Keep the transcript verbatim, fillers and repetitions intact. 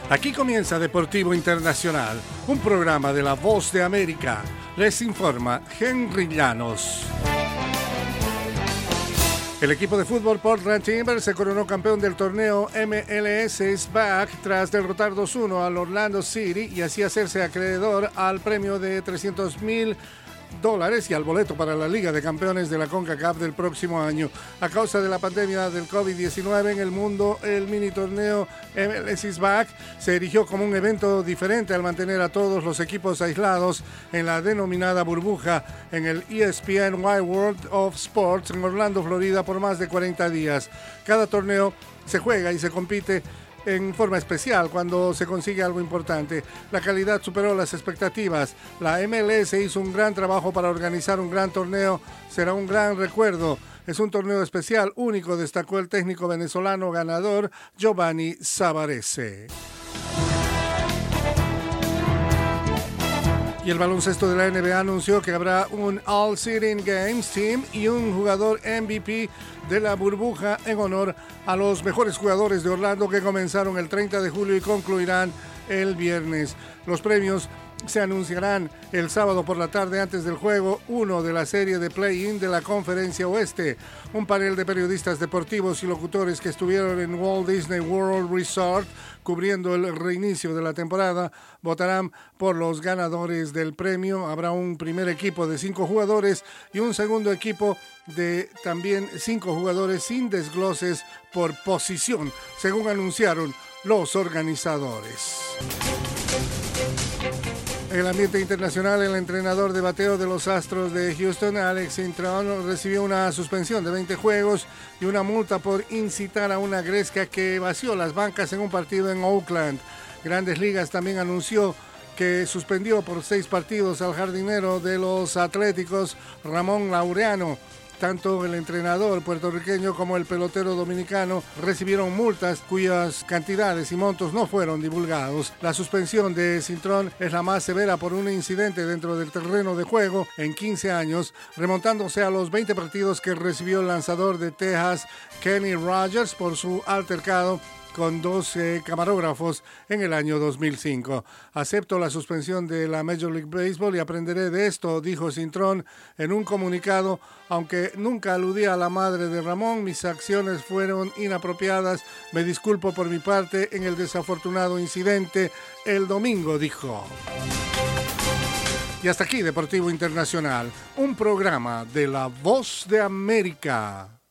Aquí comienza Deportivo Internacional, un programa de La Voz de América. Les informa Henry Llanos. El equipo de fútbol Portland Timbers se coronó campeón del torneo M L S S B A C tras derrotar dos uno al Orlando City y así hacerse acreedor al premio de trescientos mil dólares y al boleto para la Liga de Campeones de la CONCACAF del próximo año. A causa de la pandemia del COVID diecinueve en el mundo, el mini torneo M L S S B A C se erigió como un evento diferente al mantener a todos los equipos aislados en la denominada burbuja en el E S P N Wide World of Sports en Orlando, Florida, por más de cuarenta días. Cada torneo se juega y se compite en forma especial cuando se consigue algo importante. La calidad superó las expectativas. La M L S hizo un gran trabajo para organizar un gran torneo. Será un gran recuerdo. Es un torneo especial, único, destacó el técnico venezolano ganador Giovanni Savarese. Y el baloncesto de la N B A anunció que habrá un All-Sitting Games Team y un jugador M V P de la burbuja en honor a los mejores jugadores de Orlando que comenzaron el treinta de julio y concluirán el viernes. Los premios se anunciarán el sábado por la tarde antes del juego uno de la serie de play-in de la Conferencia Oeste. Un panel de periodistas deportivos y locutores que estuvieron en Walt Disney World Resort cubriendo el reinicio de la temporada votarán por los ganadores del premio. Habrá un primer equipo de cinco jugadores y un segundo equipo de también cinco jugadores sin desgloses por posición, según anunciaron los organizadores. En el ambiente internacional, el entrenador de bateo de los Astros de Houston, Alex Cintron, recibió una suspensión de veinte juegos y una multa por incitar a una gresca que vació las bancas en un partido en Oakland. Grandes Ligas también anunció que suspendió por seis partidos al jardinero de los Atléticos, Ramón Laureano. Tanto el entrenador puertorriqueño como el pelotero dominicano recibieron multas cuyas cantidades y montos no fueron divulgados. La suspensión de Cintron es la más severa por un incidente dentro del terreno de juego en quince años, remontándose a los veinte partidos que recibió el lanzador de Texas, Kenny Rogers, por su altercado con doce camarógrafos en el año dos mil cinco. Acepto la suspensión de la Major League Baseball y aprenderé de esto, dijo Cintron en un comunicado. Aunque nunca aludí a la madre de Ramón, mis acciones fueron inapropiadas. Me disculpo por mi parte en el desafortunado incidente el domingo, dijo. Y hasta aquí Deportivo Internacional, un programa de La Voz de América.